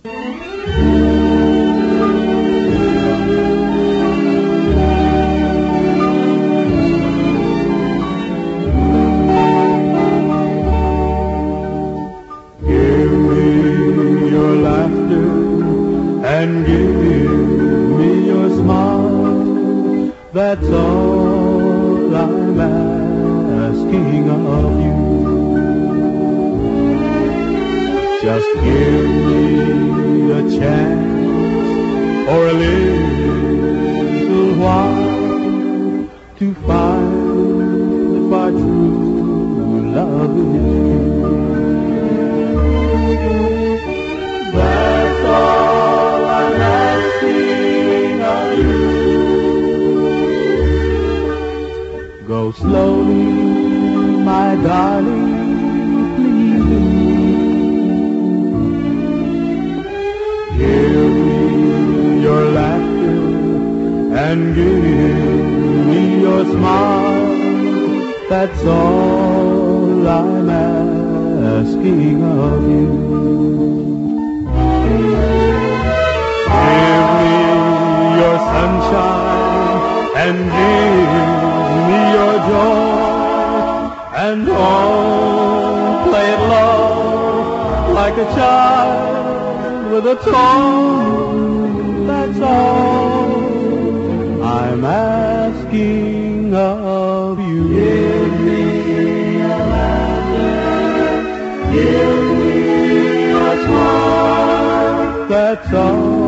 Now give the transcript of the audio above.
Give me your laughter and give me your smile. That's all I'm asking of you. Just give me a chance or a little while to find if our true love is true. That's all I'm asking of you. Go slowly, my darling, please. Give me your laughter and give me your smile. That's all I'm asking of you. Give me your sunshine and give me your joy, and don't play it low like a child with a toy. That's all I'm asking of you. Give me a laughter, give me a smile. That's all